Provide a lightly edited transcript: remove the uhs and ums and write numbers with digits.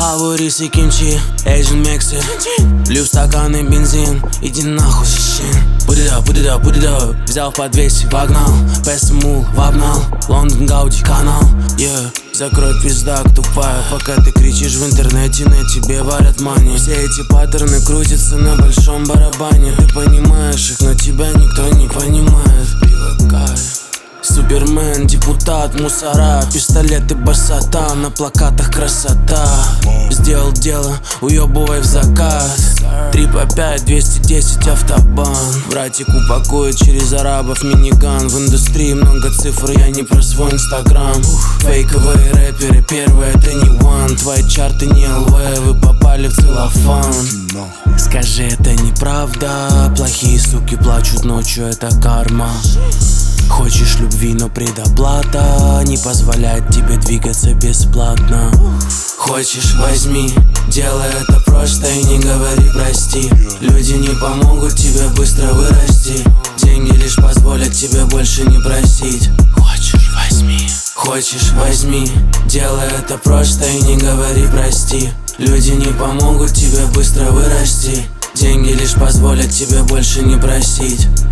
Ахаву, рис и кимчи, Asian миксы. Влью в стаканы бензин, иди нахуй, щин. Put it up, взял в подвесе, вогнал. ПСМУ, вобнал, Лондон, Гауди, канал. Закрой пиздак тупая, пока ты кричишь в интернете, на тебе варят мани. Все эти паттерны крутятся на большом барабане. Ты понимаешь их, но тебя никто не понимает. Привыкай. Супермен, депутат, мусора, пистолеты, басота, на плакатах красота. Сделал дело, уебывай в закат. 3 по 5, 210 автобан. Братик упакует через арабов миниган. В индустрии много цифр, я не про свой инстаграм. Фейковые рэперы, первые это не one. Твои чарты не ЛВ, вы попали в целлофан. Скажи, это неправда. Плохие суки плачут ночью, это карма. Хочешь любви, но предоплата не позволяет тебе двигаться бесплатно. Хочешь, возьми, делай это просто и не говори прости. Люди не помогут тебе быстро вырасти. Деньги лишь позволят тебе больше не просить. Хочешь, возьми. Хочешь, возьми, делай это просто и не говори прости. Люди не помогут тебе быстро вырасти. Деньги лишь позволят тебе больше не просить.